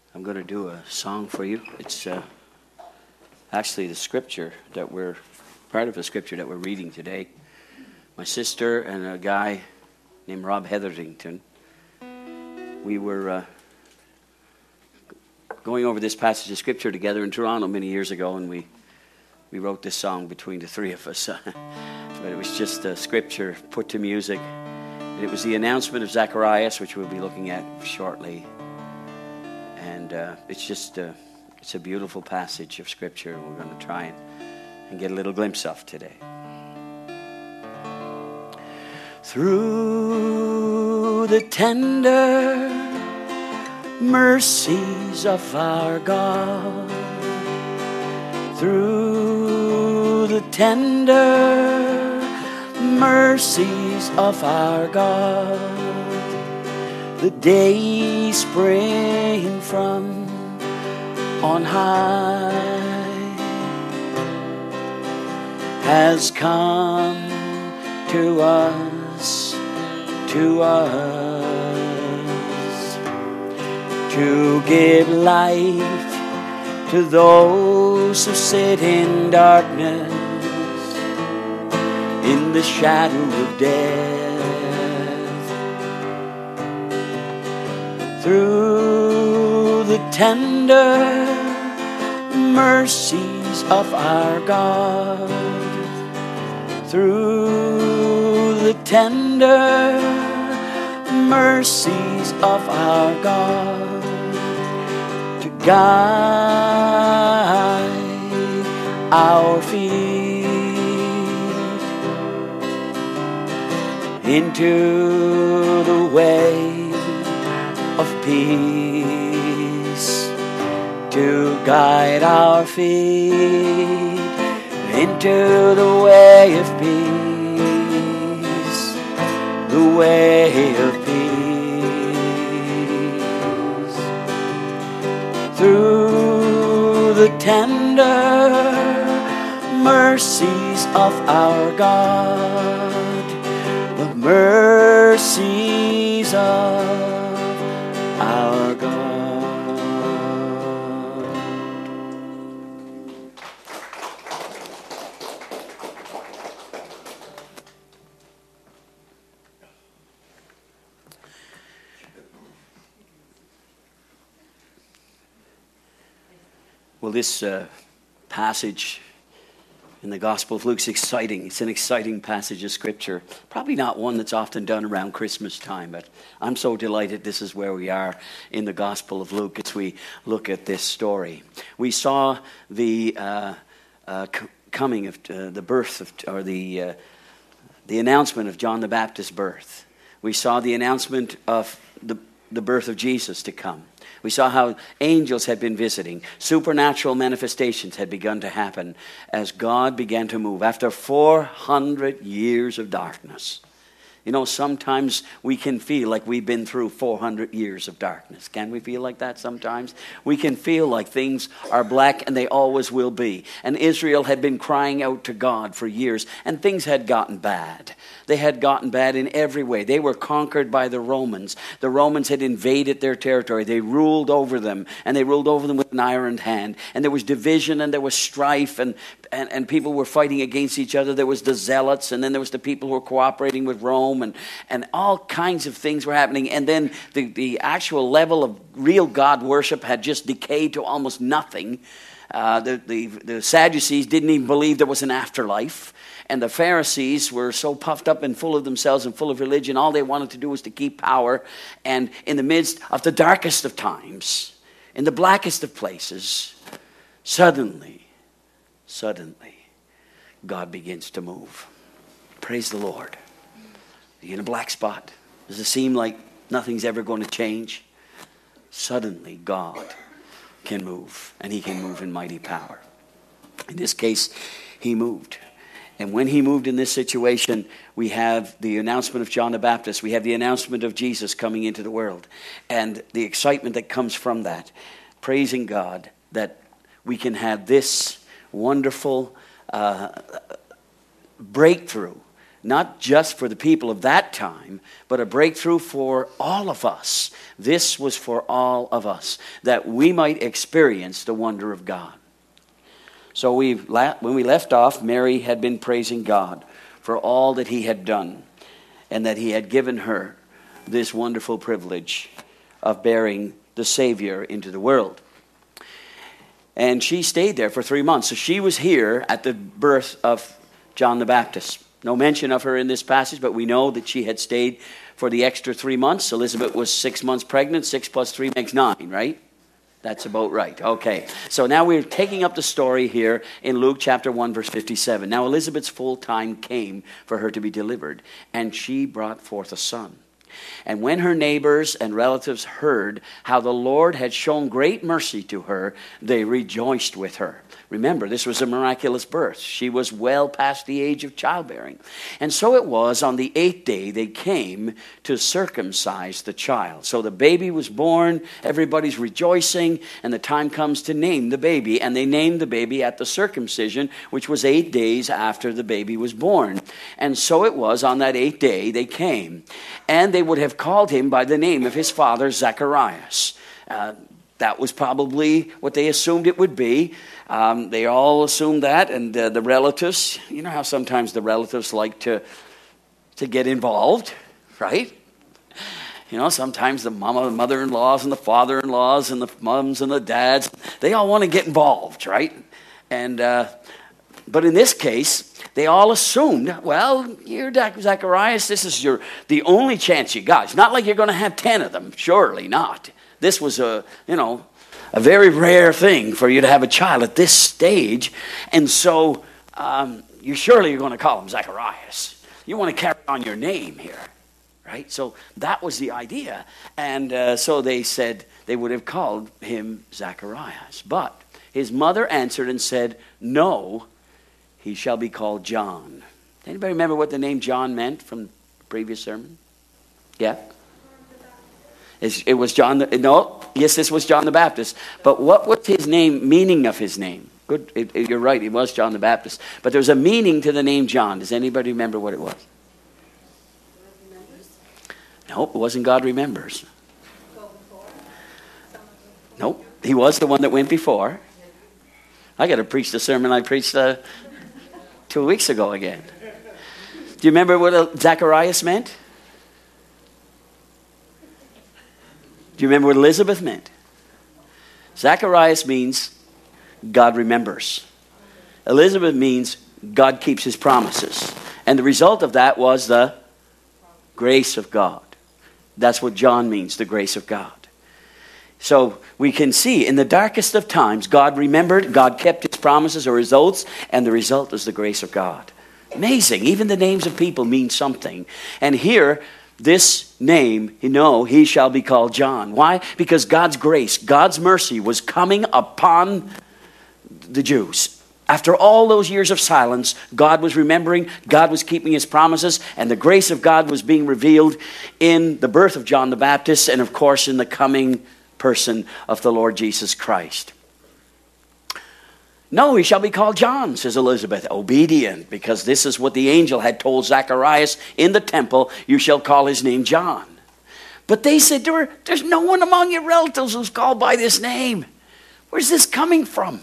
I'm going to do a song for you. It's actually the scripture that part of the scripture that we're reading today. My sister and a guy named Rob Hetherington, we were going over this passage of scripture together in Toronto many years ago, and we wrote this song between the three of us. But it was just scripture put to music. And it was the announcement of Zacharias, which we'll be looking at shortly. And it's a beautiful passage of scripture we're going to try and get a little glimpse of today. Through the tender mercies of our God, through the tender mercies of our God, the day spring from on high has come to us, to give life to those who sit in darkness, in the shadow of death. Through the tender mercies of our God, through the tender mercies of our God, to guide our feet into the way of peace, to guide our feet into the way of peace, the way of peace. Through the tender mercies of our God, the mercies of our God. Well, this passage in the Gospel of Luke's exciting. It's an exciting passage of Scripture. Probably not one that's often done around Christmas time, but I'm so delighted this is where we are in the Gospel of Luke as we look at this story. We saw the coming of the birth of, or the announcement of John the Baptist's birth. We saw the announcement of the birth of Jesus to come. We saw how angels had been visiting. Supernatural manifestations had begun to happen as God began to move after 400 years of darkness. You know, sometimes we can feel like we've been through 400 years of darkness. Can we feel like that sometimes? We can feel like things are black and they always will be. And Israel had been crying out to God for years, and things had gotten bad. They had gotten bad in every way. They were conquered by the Romans. The Romans had invaded their territory. They ruled over them, and they ruled over them with an iron hand. And there was division, and there was strife, and people were fighting against each other. There was the zealots, and then there was the people who were cooperating with Rome, and all kinds of things were happening. And then the actual level of real God worship had just decayed to almost nothing. The Sadducees didn't even believe there was an afterlife. And the Pharisees were so puffed up and full of themselves and full of religion, all they wanted to do was to keep power. And in the midst of the darkest of times, in the blackest of places, suddenly, God begins to move. Praise the Lord. You're in a black spot. Does it seem like nothing's ever going to change? Suddenly, God can move, and he can move in mighty power. In this case, he moved. And when he moved in this situation, we have the announcement of John the Baptist. We have the announcement of Jesus coming into the world. And the excitement that comes from that. Praising God that we can have this wonderful breakthrough not just for the people of that time, but a breakthrough for all of us. This was for all of us, that we might experience the wonder of God. So when we left off, Mary had been praising God for all that he had done, and that he had given her this wonderful privilege of bearing the Savior into the world. And she stayed there for 3 months. So she was here at the birth of John the Baptist. No mention of her in this passage, but we know that she had stayed for the extra 3 months. Elizabeth was 6 months pregnant. 6 plus 3 makes 9, right? That's about right. Okay. So now we're taking up the story here in Luke chapter 1, verse 57. Now Elizabeth's full time came for her to be delivered, and she brought forth a son. And when her neighbors and relatives heard how the Lord had shown great mercy to her, they rejoiced with her. Remember, this was a miraculous birth. She was well past the age of childbearing. And so it was on the 8th day they came to circumcise the child. So the baby was born, everybody's rejoicing, and the time comes to name the baby. And they named the baby at the circumcision, which was 8 days after the baby was born. And so it was on that 8th day they came. And they would have called him by the name of his father, Zacharias. That was probably what they assumed it would be. They all assumed that, and the relatives, you know how sometimes the relatives like to get involved, right? You know, sometimes the mother-in-laws and the father-in-laws and the mums and the dads, they all want to get involved, right? And but in this case, they all assumed, well, you're Zacharias, this is the only chance you got. It's not like you're going to have 10 of them, surely not. This was a very rare thing for you to have a child at this stage. And so you're going to call him Zacharias. You want to carry on your name here, right? So that was the idea. And so they said they would have called him Zacharias. But his mother answered and said, no, he shall be called John. Anybody remember what the name John meant from the previous sermon? Yeah? It was John. This was John the Baptist. But what was his name, meaning of his name? Good, you're right, it was John the Baptist. But there's a meaning to the name John. Does anybody remember what it was? Nope, it wasn't God remembers. Nope, he was the one that went before. I got to preach the sermon I preached 2 weeks ago again. Do you remember what Zacharias meant? Do you remember what Elizabeth meant? Zacharias means God remembers. Elizabeth means God keeps his promises. And the result of that was the grace of God. That's what John means, the grace of God. So we can see in the darkest of times, God remembered, God kept his promises or his oaths, and the result is the grace of God. Amazing. Even the names of people mean something. And here, this name, he shall be called John. Why? Because God's grace, God's mercy was coming upon the Jews. After all those years of silence, God was remembering, God was keeping his promises, and the grace of God was being revealed in the birth of John the Baptist, and of course in the coming person of the Lord Jesus Christ. No, he shall be called John, says Elizabeth, obedient, because this is what the angel had told Zacharias in the temple, you shall call his name John. But they said to her, there's no one among your relatives who's called by this name. Where's this coming from?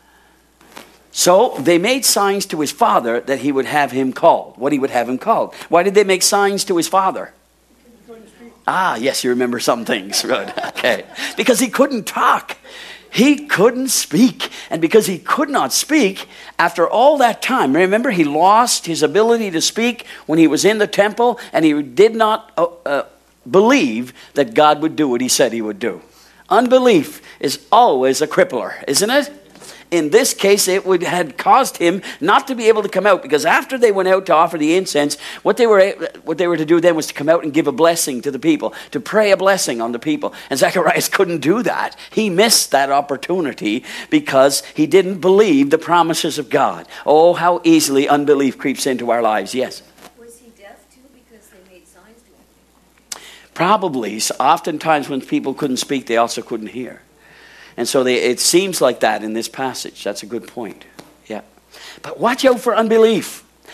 So they made signs to his father that he would have him called. What he would have him called. Why did they make signs to his father? Yes, you remember some things. Good. Okay. Because he couldn't talk. He couldn't speak. And because he could not speak, after all that time, remember, he lost his ability to speak when he was in the temple, and he did not believe that God would do what he said he would do. Unbelief is always a crippler, isn't it? In this case, had caused him not to be able to come out, because after they went out to offer the incense, what they were to do then was to come out and give a blessing to the people, to pray a blessing on the people. And Zacharias couldn't do that. He missed that opportunity because he didn't believe the promises of God. Oh, how easily unbelief creeps into our lives. Yes? Was he deaf too because they made signs to him? Probably. So oftentimes when people couldn't speak, they also couldn't hear. And so it seems like that in this passage. That's a good point. Yeah. But watch out for unbelief.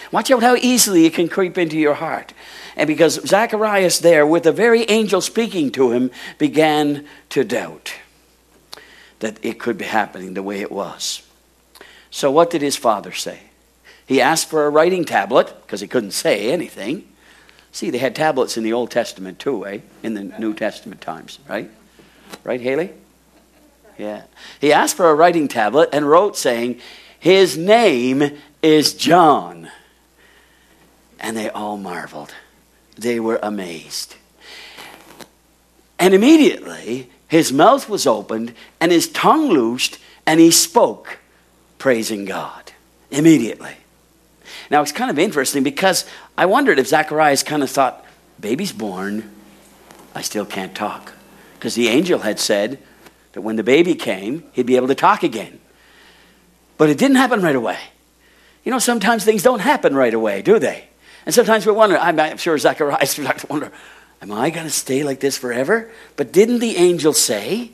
Watch out how easily it can creep into your heart. And because Zacharias there, with the very angel speaking to him, began to doubt that it could be happening the way it was. So what did his father say? He asked for a writing tablet, because he couldn't say anything. See, they had tablets in the Old Testament too, in the New Testament times, right? Right, Haley? Yeah. He asked for a writing tablet and wrote saying, his name is John. And they all marveled. They were amazed. And immediately his mouth was opened and his tongue loosed and he spoke, praising God. Immediately. Now it's kind of interesting because I wondered if Zacharias kind of thought, baby's born, I still can't talk. Because the angel had said that when the baby came, he'd be able to talk again. But it didn't happen right away. You know, sometimes things don't happen right away, do they? And sometimes we wonder, I'm sure Zacharias would like to wonder, am I going to stay like this forever? But didn't the angel say,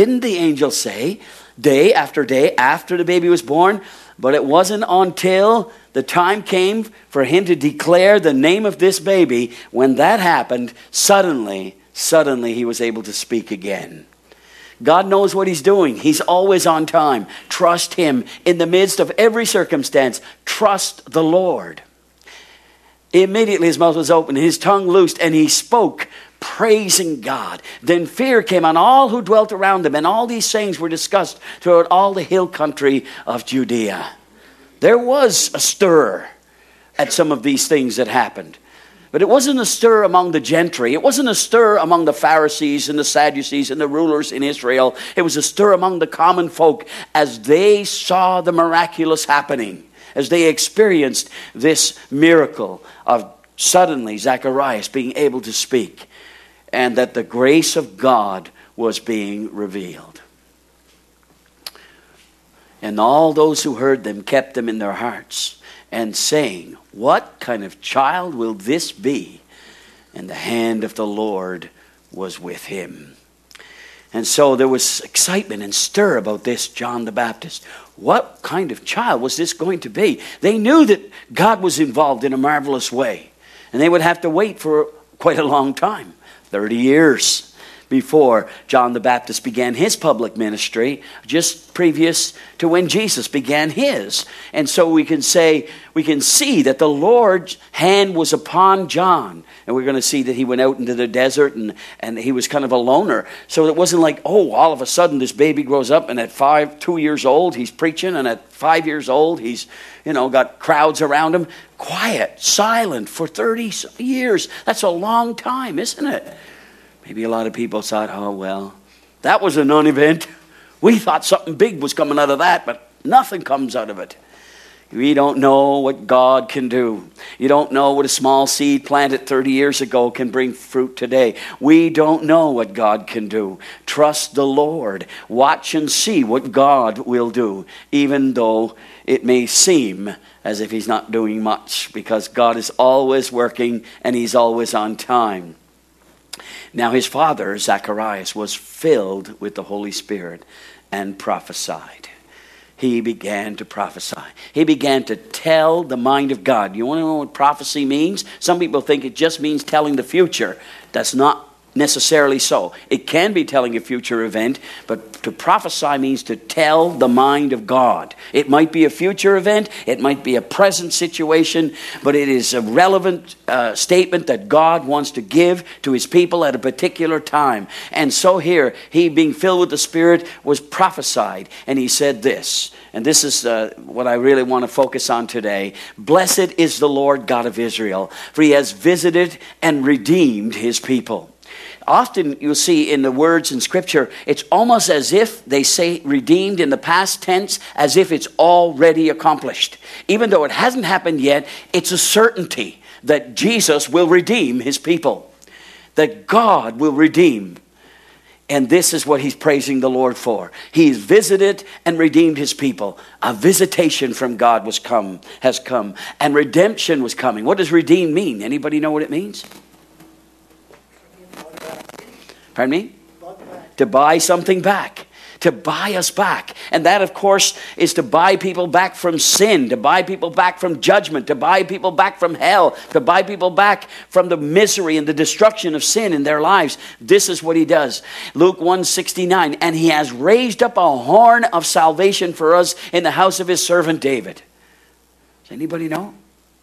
day after day after the baby was born? But it wasn't until the time came for him to declare the name of this baby. When that happened, suddenly he was able to speak again. God knows what he's doing. He's always on time. Trust him. In the midst of every circumstance, trust the Lord. Immediately his mouth was open, his tongue loosed, and he spoke, praising God. Then fear came on all who dwelt around him, and all these sayings were discussed throughout all the hill country of Judea. There was a stir at some of these things that happened. But it wasn't a stir among the gentry. It wasn't a stir among the Pharisees and the Sadducees and the rulers in Israel. It was a stir among the common folk as they saw the miraculous happening, as they experienced this miracle of suddenly Zacharias being able to speak, and that the grace of God was being revealed. And all those who heard them kept them in their hearts, and saying, what kind of child will this be? And the hand of the Lord was with him. And so there was excitement and stir about this John the Baptist. What kind of child was this going to be? They knew that God was involved in a marvelous way. And they would have to wait for quite a long time, 30 years, before John the Baptist began his public ministry, just previous to when Jesus began his. And so we can see that the Lord's hand was upon John. And we're going to see that he went out into the desert and he was kind of a loner. So it wasn't like, all of a sudden this baby grows up and at 2 years old he's preaching, and at 5 years old he's, got crowds around him. Quiet, silent for 30 years. That's a long time, isn't it? Maybe a lot of people thought, that was a non-event. We thought something big was coming out of that, but nothing comes out of it. We don't know what God can do. You don't know what a small seed planted 30 years ago can bring fruit today. We don't know what God can do. Trust the Lord. Watch and see what God will do, even though it may seem as if he's not doing much, because God is always working and he's always on time. Now his father, Zacharias, was filled with the Holy Spirit and prophesied. He began to prophesy. He began to tell the mind of God. You want to know what prophecy means? Some people think it just means telling the future. That's not necessarily so. It can be telling a future event, but to prophesy means to tell the mind of God. It might be a future event, it might be a present situation, but it is a relevant statement that God wants to give to his people at a particular time. And so here, he being filled with the Spirit was prophesied, and he said this, and this is what I really want to focus on today. Blessed is the Lord God of Israel, for he has visited and redeemed his people. Often you'll see in the words in Scripture, it's almost as if they say redeemed in the past tense, as if it's already accomplished. Even though it hasn't happened yet, it's a certainty that Jesus will redeem his people, that God will redeem. And this is what he's praising the Lord for. He's visited and redeemed his people. A visitation from God has come, and redemption was coming. What does redeem mean? Anybody know what it means? Pardon me? To buy something back. to buy us back. And that, of course, is to buy people back from sin, to buy people back from judgment, to buy people back from hell, to buy people back from the misery and the destruction of sin in their lives. This is what he does. Luke 1:69, and he has raised up a horn of salvation for us in the house of his servant David. Does anybody know?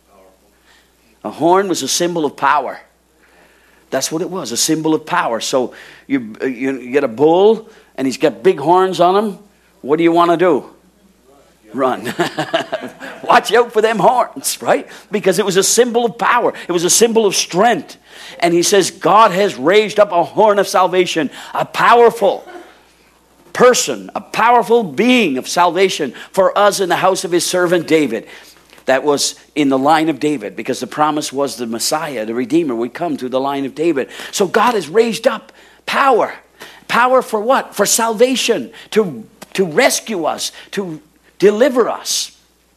A horn was a symbol of power. That's what it was, a symbol of power. So you get a bull and he's got big horns on him. What do you want to do? Run. Watch out for them horns, right? Because it was a symbol of power. It was a symbol of strength. And he says, God has raised up a horn of salvation, a powerful person, a powerful being of salvation for us in the house of his servant David. That was in the line of David, because the promise was the Messiah, the Redeemer, would come through the line of David. So God has raised up power. Power for what? For salvation, to rescue us, to deliver us.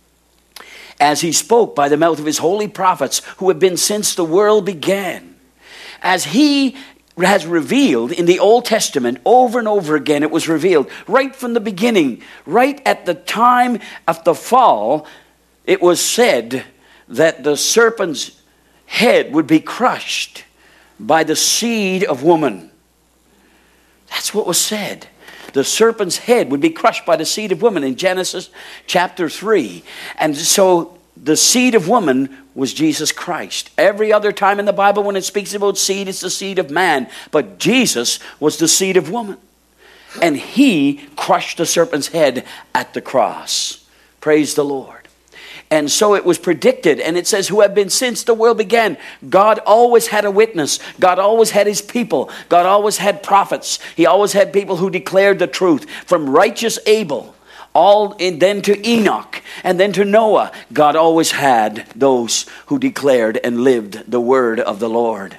As he spoke by the mouth of his holy prophets, who have been since the world began. As he has revealed in the Old Testament over and over again, it was revealed right from the beginning, right at the time of the fall. It was said that the serpent's head would be crushed by the seed of woman. That's what was said. The serpent's head would be crushed by the seed of woman in Genesis chapter 3. And so the seed of woman was Jesus Christ. Every other time in the Bible when it speaks about seed, it's the seed of man. But Jesus was the seed of woman. And he crushed the serpent's head at the cross. Praise the Lord. And so it was predicted, and it says, who have been since the world began. God always had a witness. God always had his people. God always had prophets. He always had people who declared the truth. From righteous Abel, then to Enoch, and then to Noah. God always had those who declared and lived the word of the Lord.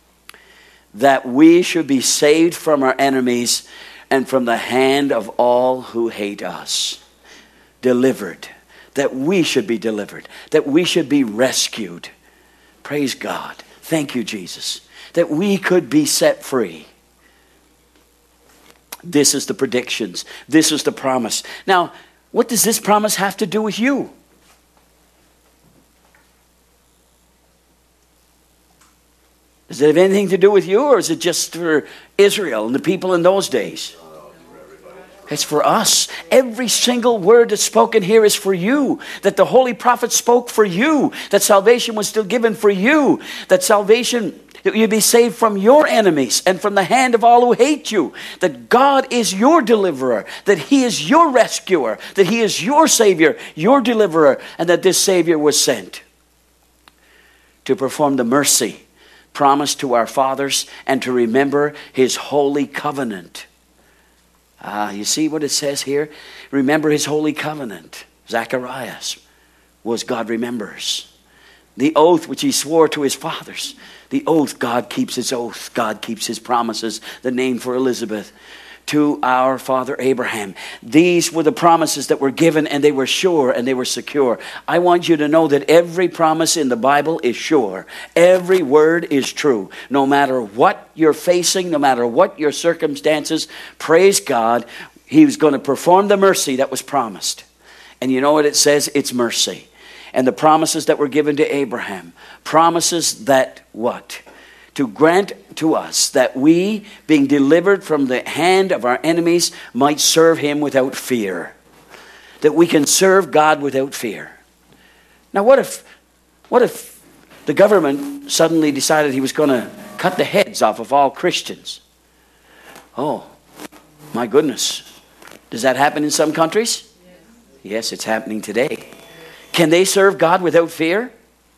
That we should be saved from our enemies and from the hand of all who hate us. Delivered. That we should be delivered. That we should be rescued. Praise God. Thank you, Jesus. That we could be set free. This is the predictions. This is the promise. Now, what does this promise have to do with you? Does it have anything to do with you, or is it just for Israel and the people in those days? It's for us. Every single word that's spoken here is for you. That the holy prophet spoke for you. That salvation was still given for you. That salvation, that you'd be saved from your enemies and from the hand of all who hate you. That God is your deliverer. That he is your rescuer. That he is your savior, your deliverer. And that this savior was sent to perform the mercy promised to our fathers and to remember his holy covenant. You see what it says here? Remember his holy covenant. Zacharias was God remembers. The oath which he swore to his fathers. The oath, God keeps his oath. God keeps his promises. The name for Elizabeth. To our father Abraham. These were the promises that were given, and they were sure and they were secure. I want you to know that every promise in the Bible is sure. Every word is true. No matter what you're facing, no matter what your circumstances, praise God, he was going to perform the mercy that was promised. And you know what it says? It's mercy. And the promises that were given to Abraham. Promises that what? To grant to us that we, being delivered from the hand of our enemies, might serve him without fear. That we can serve God without fear. Now what if the government suddenly decided he was going to cut the heads off of all Christians? Oh, my goodness. Does that happen in some countries? Yes, it's happening today. Can they serve God without fear?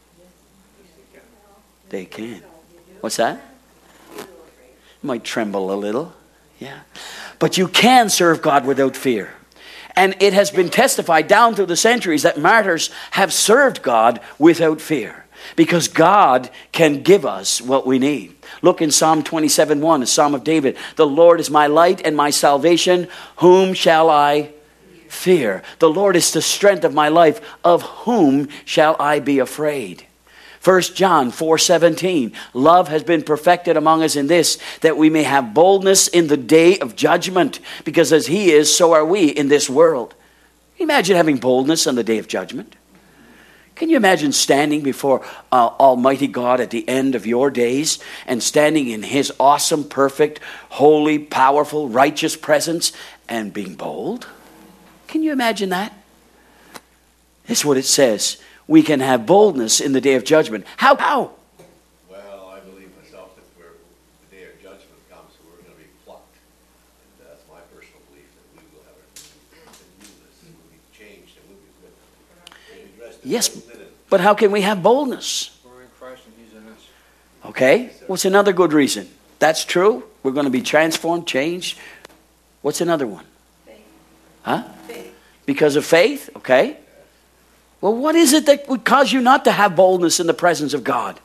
They can. What's that? You might tremble a little. Yeah. But you can serve God without fear. And it has been testified down through the centuries that martyrs have served God without fear. Because God can give us what we need. Look in Psalm 27:1, a Psalm of David. The Lord is my light and my salvation. Whom shall I fear? The Lord is the strength of my life. Of whom shall I be afraid? 1 John 4:17, love has been perfected among us in this, that we may have boldness in the day of judgment, because as he is, so are we in this world. Can you imagine having boldness on the day of judgment? Can you imagine standing before Almighty God at the end of your days and standing in his awesome, perfect, holy, powerful, righteous presence and being bold? Can you imagine that? That's what it says. We can have boldness in the day of judgment. How? Well, I believe myself that the day of judgment comes, we're going to be plucked. And that's my personal belief, that we will have a newness. We'll be changed and we'll be with them. We'll be dressed in Yes, white linen. but how can we have boldness? We're in Christ and he's in us. Okay, what's another good reason? That's true. We're going to be transformed, changed. What's another one? Faith. Huh? Faith. Because of faith? Okay. Well, what is it that would cause you not to have boldness in the presence of God?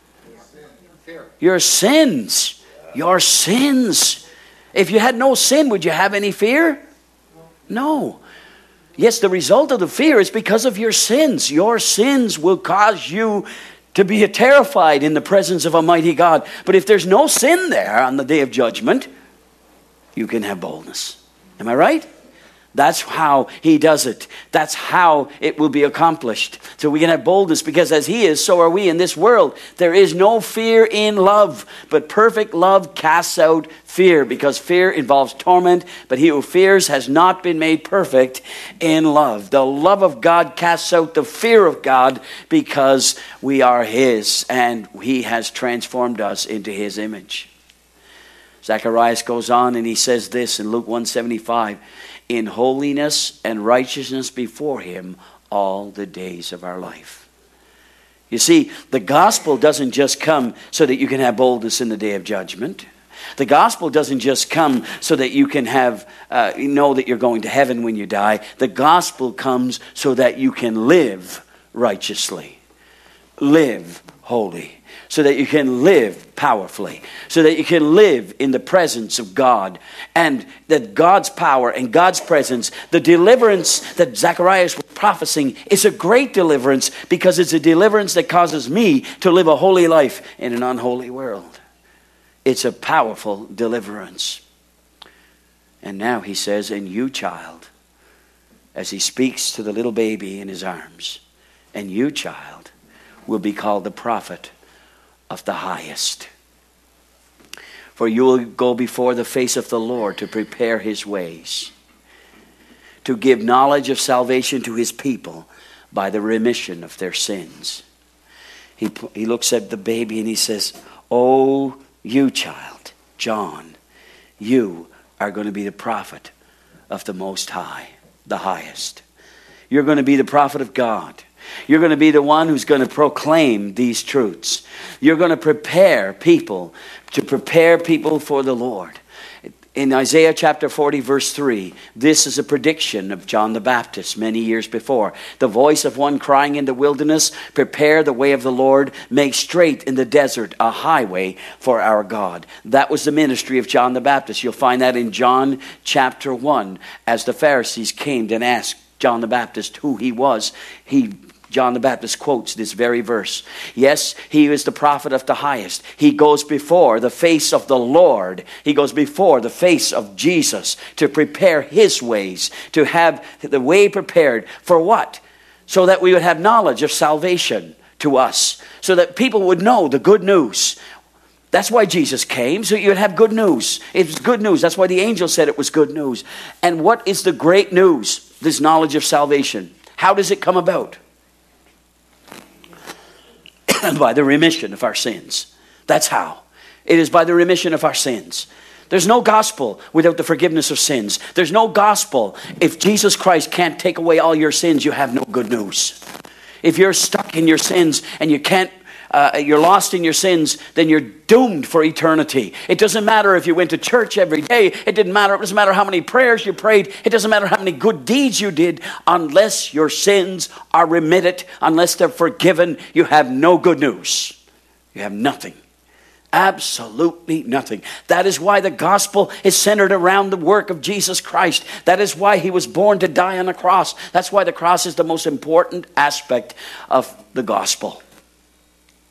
Fear. Your sins. Your sins. If you had no sin, would you have any fear? No. Yes, the result of the fear is because of your sins. Your sins will cause you to be terrified in the presence of Almighty God. But if there's no sin there on the day of judgment, you can have boldness. Am I right? That's how he does it. That's how it will be accomplished. So we can have boldness, because as he is, so are we in this world. There is no fear in love, but perfect love casts out fear, because fear involves torment, but he who fears has not been made perfect in love. The love of God casts out the fear of God, because we are his and he has transformed us into his image. Zacharias goes on and he says this in Luke 1:75, in holiness and righteousness before him all the days of our life. You see, the gospel doesn't just come so that you can have boldness in the day of judgment. The gospel doesn't just come so that you can have know that you're going to heaven when you die. The gospel comes so that you can live righteously, live holy, so that you can live powerfully, so that you can live in the presence of God, and that God's power and God's presence, the deliverance that Zacharias was prophesying, is a great deliverance, because it's a deliverance that causes me to live a holy life in an unholy world. It's a powerful deliverance. And now he says, and you, child, as he speaks to the little baby in his arms, and you, child, will be called the prophet of the highest. For you will go before the face of the Lord to prepare his ways, to give knowledge of salvation to his people by the remission of their sins. He looks at the baby and he says, oh, you child, John, you are going to be the prophet of the Most High, the highest. You're going to be the prophet of God. You're going to be the one who's going to proclaim these truths. You're going to prepare people for the Lord. In Isaiah chapter 40 verse 3, this is a prediction of John the Baptist many years before. The voice of one crying in the wilderness, prepare the way of the Lord, make straight in the desert a highway for our God. That was the ministry of John the Baptist. You'll find that in John chapter 1. As the Pharisees came and asked John the Baptist who he was, John the Baptist quotes this very verse. Yes, he is the prophet of the highest. He goes before the face of the Lord. He goes before the face of Jesus to prepare his ways, to have the way prepared for what? So that we would have knowledge of salvation to us, so that people would know the good news. That's why Jesus came, so you would have good news. It was good news. That's why the angel said it was good news. And what is the great news? This knowledge of salvation. How does it come about? By the remission of our sins. That's how. It is by the remission of our sins. There's no gospel without the forgiveness of sins. There's no gospel. If Jesus Christ can't take away all your sins, you have no good news. If you're stuck in your sins and you're lost in your sins, then you're doomed for eternity. It doesn't matter if you went to church every day. It doesn't matter how many prayers you prayed. It doesn't matter how many good deeds you did. Unless your sins are remitted, unless they're forgiven, you have no good news. You have nothing. Absolutely nothing. That is why the gospel is centered around the work of Jesus Christ. That is why he was born to die on the cross. That's why the cross is the most important aspect of the gospel.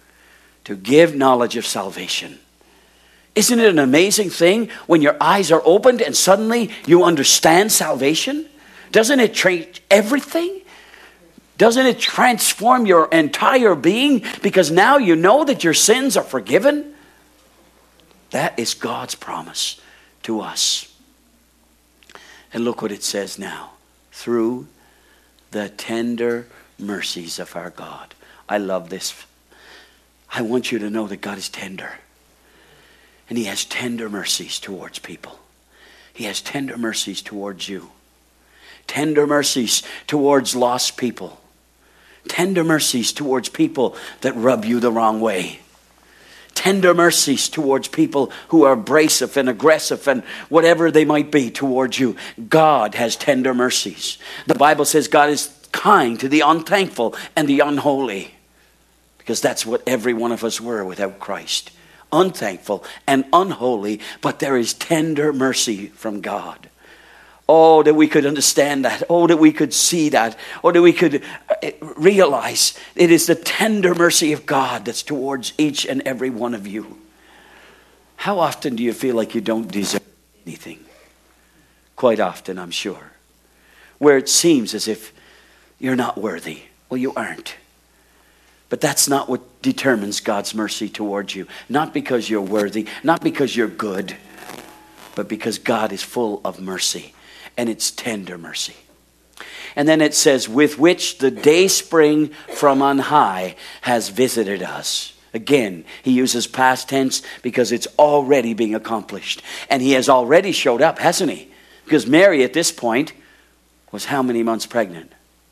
to give knowledge of salvation. Isn't it an amazing thing when your eyes are opened and suddenly you understand salvation? Doesn't it change everything? Doesn't it transform your entire being because now you know that your sins are forgiven? That is God's promise to us. And look what it says now. Through the tender mercies of our God. I love this. I want you to know that God is tender. And He has tender mercies towards people. He has tender mercies towards you. Tender mercies towards lost people. Tender mercies towards people that rub you the wrong way. Tender mercies towards people who are abrasive and aggressive and whatever they might be towards you. God has tender mercies. The Bible says God is kind to the unthankful and the unholy. Because that's what every one of us were without Christ. Unthankful and unholy, but there is tender mercy from God. Oh, that we could understand that. Oh, that we could see that. Oh, that we could realize it is the tender mercy of God that's towards each and every one of you. How often do you feel like you don't deserve anything? Quite often, I'm sure. Where it seems as if you're not worthy. Well, you aren't. But that's not what determines God's mercy towards you. Not because you're worthy, not because you're good, but because God is full of mercy. And it's tender mercy. And then it says, with which the day spring from on high has visited us. Again, he uses past tense because it's already being accomplished. And he has already showed up, hasn't he? Because Mary at this point was how many months pregnant?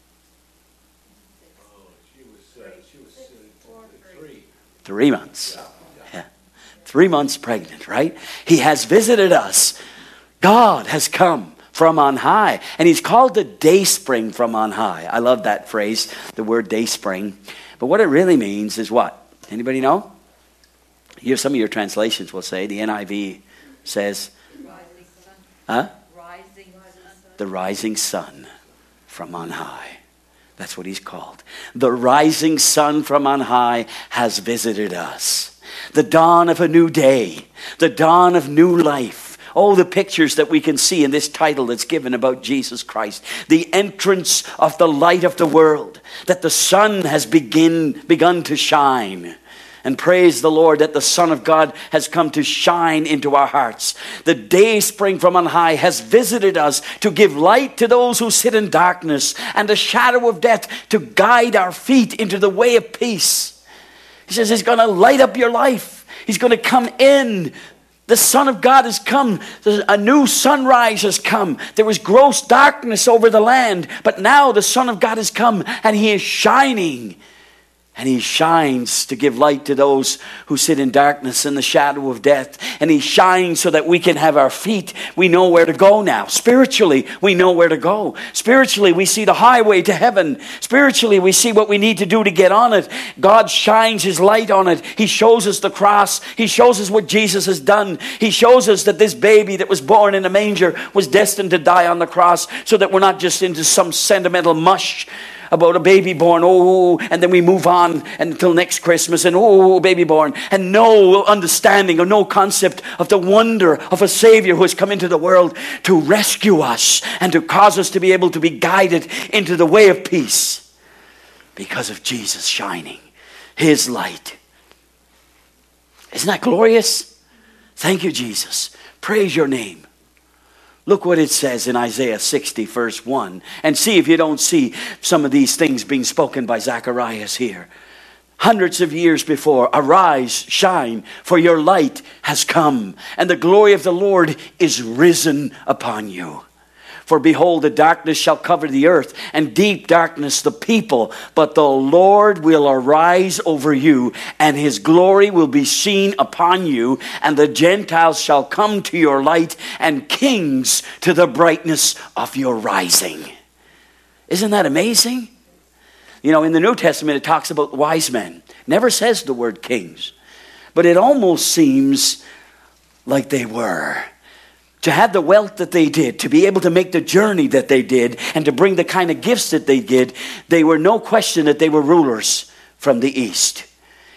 She was 3. 3 months. Yeah. 3 months pregnant, right? He has visited us. God has come from on high. And he's called the day spring from on high. I love that phrase, the word day spring. But what it really means is what? Anybody know? Some of your translations will say, the NIV says, the rising sun from on high. That's what he's called. The rising sun from on high has visited us. The dawn of a new day. The dawn of new life. Oh, the pictures that we can see in this title that's given about Jesus Christ. The entrance of the light of the world. That the sun has begun to shine. And praise the Lord that the Son of God has come to shine into our hearts. The day spring from on high has visited us to give light to those who sit in darkness and the shadow of death, to guide our feet into the way of peace. He says he's going to light up your life. He's going to come in. The Son of God has come. A new sunrise has come. There was gross darkness over the land, but now the Son of God has come and he is shining. And he shines to give light to those who sit in darkness and the shadow of death. And he shines so that we can have our feet. We know where to go now. Spiritually, we know where to go. Spiritually, we see the highway to heaven. Spiritually, we see what we need to do to get on it. God shines his light on it. He shows us the cross. He shows us what Jesus has done. He shows us that this baby that was born in a manger was destined to die on the cross, so that we're not just into some sentimental mush about a baby born, and then we move on until next Christmas, and baby born, and no understanding or no concept of the wonder of a Savior who has come into the world to rescue us and to cause us to be able to be guided into the way of peace because of Jesus shining his light. Isn't that glorious? Thank you, Jesus. Praise your name. Look what it says in Isaiah 60, verse 1. And see if you don't see some of these things being spoken by Zacharias here. Hundreds of years before, arise, shine, for your light has come, and the glory of the Lord is risen upon you. For behold, the darkness shall cover the earth, and deep darkness the people. But the Lord will arise over you, and his glory will be seen upon you. And the Gentiles shall come to your light, and kings to the brightness of your rising. Isn't that amazing? You know, in the New Testament, it talks about wise men. Never says the word kings. But it almost seems like they were. To have the wealth that they did, to be able to make the journey that they did, and to bring the kind of gifts that they did, they were no question that they were rulers from the east.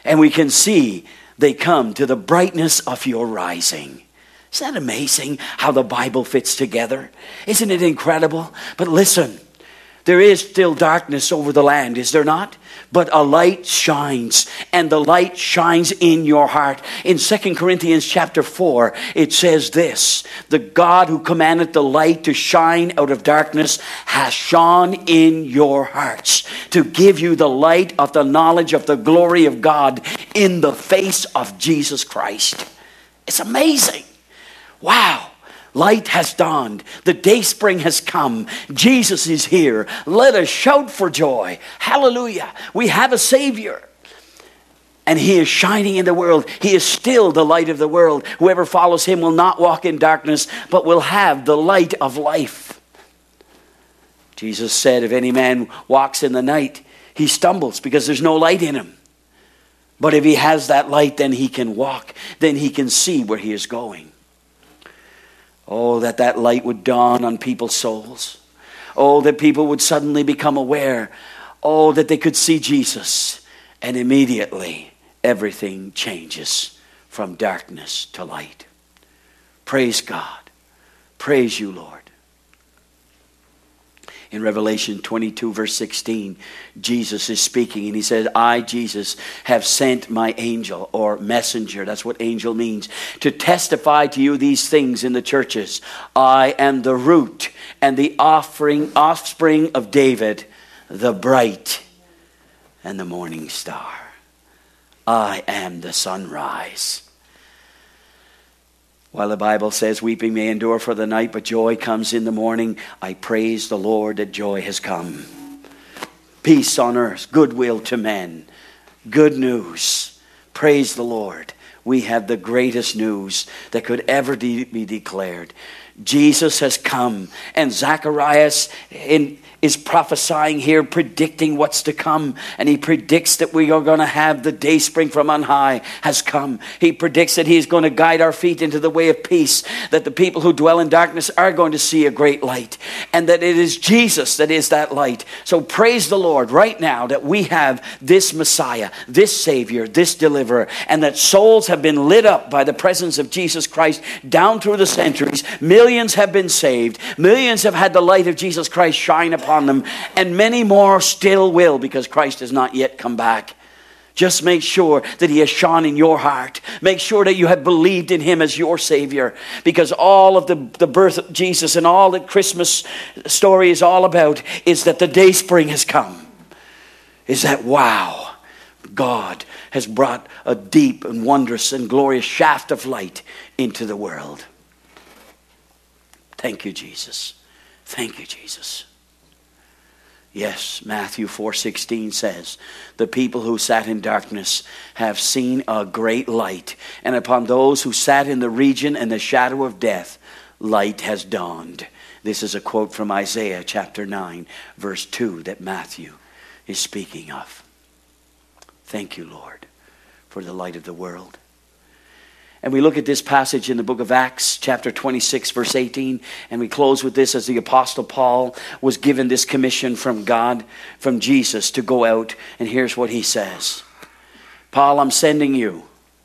And we can see they come to the brightness of your rising. Isn't that amazing how the Bible fits together? Isn't it incredible? But listen, there is still darkness over the land, is there not? But a light shines, and the light shines in your heart. In 2 Corinthians chapter 4, it says this: the God who commanded the light to shine out of darkness has shone in your hearts to give you the light of the knowledge of the glory of God in the face of Jesus Christ. It's amazing. Wow. Light has dawned. The day spring has come. Jesus is here. Let us shout for joy. Hallelujah. We have a Savior. And He is shining in the world. He is still the light of the world. Whoever follows Him will not walk in darkness, but will have the light of life. Jesus said, if any man walks in the night, he stumbles because there's no light in him. But if he has that light, then he can walk. Then he can see where he is going. Oh, that that light would dawn on people's souls. Oh, that people would suddenly become aware. Oh, that they could see Jesus. And immediately everything changes from darkness to light. Praise God. Praise you, Lord. In Revelation 22 verse 16, Jesus is speaking and He said, I, Jesus, have sent my angel, or messenger, that's what angel means, to testify to you these things in the churches. I am the root and the offspring of David, the bright and the morning star. I am the sunrise. While the Bible says weeping may endure for the night, but joy comes in the morning, I praise the Lord that joy has come. Peace on earth, goodwill to men, good news. Praise the Lord. We have the greatest news that could ever be declared. Jesus has come, and Zacharias is prophesying here, predicting what's to come. And he predicts that we are going to have the day spring from on high has come. He predicts that He's going to guide our feet into the way of peace, that the people who dwell in darkness are going to see a great light, and that it is Jesus that is that light. So praise the Lord right now that we have this Messiah, this Savior, this deliverer, and that souls have been lit up by the presence of Jesus Christ down through the centuries. Millions have been saved. Millions have had the light of Jesus Christ shine upon them, and many more still will, because Christ has not yet come back. Just make sure that He has shone in your heart. Make sure that you have believed in Him as your Savior, because all of the birth of Jesus and all that Christmas story is all about is that the day spring has come. Is that wow, God has brought a deep and wondrous and glorious shaft of light into the world. Thank you, Jesus. Thank you, Jesus. Yes, Matthew 4:16 says, the people who sat in darkness have seen a great light, and upon those who sat in the region and the shadow of death, light has dawned. This is a quote from Isaiah chapter 9, verse 2 that Matthew is speaking of. Thank you, Lord, for the light of the world. And we look at this passage in the book of Acts, chapter 26, verse 18. And we close with this, as the Apostle Paul was given this commission from God, from Jesus, to go out. And here's what he says. Paul, I'm sending you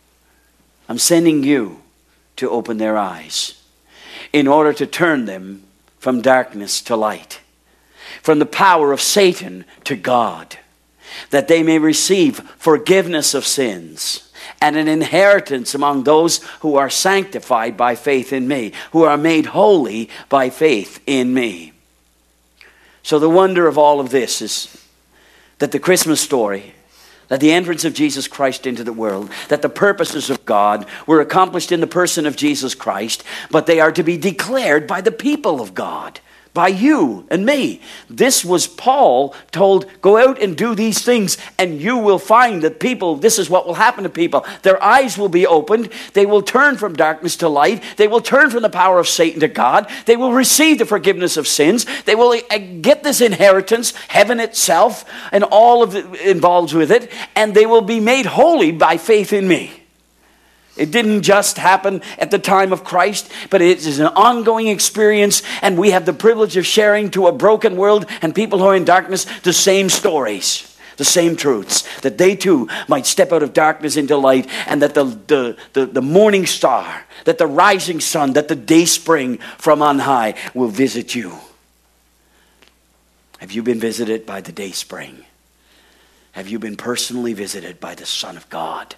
to open their eyes, in order to turn them from darkness to light, from the power of Satan to God, that they may receive forgiveness of sins and an inheritance among those who are sanctified by faith in me, who are made holy by faith in me. So the wonder of all of this is that the Christmas story, that the entrance of Jesus Christ into the world, that the purposes of God were accomplished in the person of Jesus Christ, but they are to be declared by the people of God, by you and me. This was Paul told, go out and do these things, and you will find that people, this is what will happen to people. Their eyes will be opened. They will turn from darkness to light. They will turn from the power of Satan to God. They will receive the forgiveness of sins. They will get this inheritance, heaven itself, and all of it involved with it, and they will be made holy by faith in me. It didn't just happen at the time of Christ, but it is an ongoing experience, and we have the privilege of sharing to a broken world and people who are in darkness the same stories. the same truths, that they too might step out of darkness into light, and that the morning star, that the rising sun, that the day spring from on high will visit you. Have you been visited by the day spring? Have you been personally visited by the Son of God?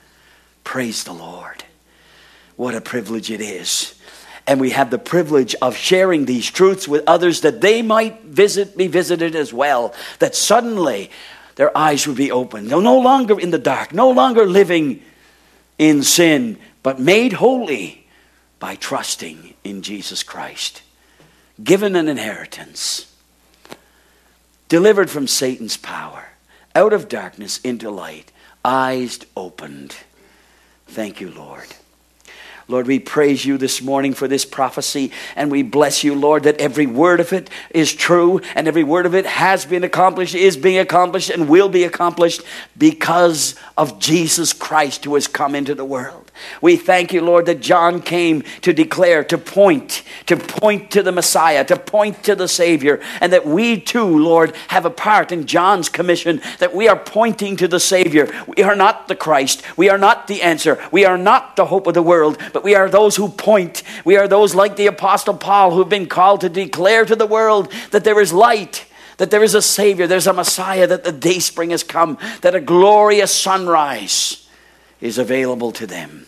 Praise the Lord. What a privilege it is. And we have the privilege of sharing these truths with others, that they might be visited as well. That suddenly their eyes would be opened. They're no longer in the dark, no longer living in sin, but made holy by trusting in Jesus Christ. Given an inheritance. Delivered from Satan's power. Out of darkness into light. Eyes opened. Thank you, Lord. Lord, we praise you this morning for this prophecy, and we bless you, Lord, that every word of it is true, and every word of it has been accomplished, is being accomplished, and will be accomplished because of Jesus Christ who has come into the world. We thank you, Lord, that John came to declare, to point to the Messiah, to point to the Savior, and that we too, Lord, have a part in John's commission, that we are pointing to the Savior. We are not the Christ. We are not the answer. We are not the hope of the world, but we are those who point. We are those like the Apostle Paul who have been called to declare to the world that there is light, that there is a Savior, there's a Messiah, that the day spring has come, that a glorious sunrise is available to them.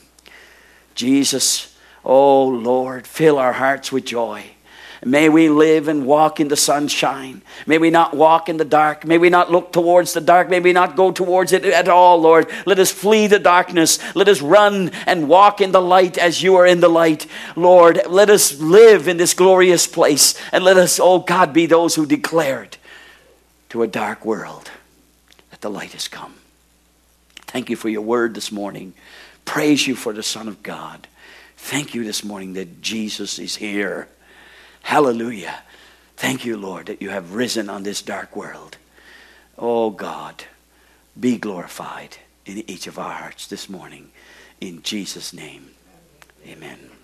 Jesus, oh Lord, fill our hearts with joy. May we live and walk in the sunshine. May we not walk in the dark. May we not look towards the dark. May we not go towards it at all, Lord. Let us flee the darkness. Let us run and walk in the light as you are in the light. Lord, let us live in this glorious place. And let us, oh God, be those who declared to a dark world that the light has come. Thank you for your word this morning. Praise you for the Son of God. Thank you this morning that Jesus is here. Hallelujah. Thank you, Lord, that you have risen on this dark world. Oh God, be glorified in each of our hearts this morning. In Jesus' name, amen.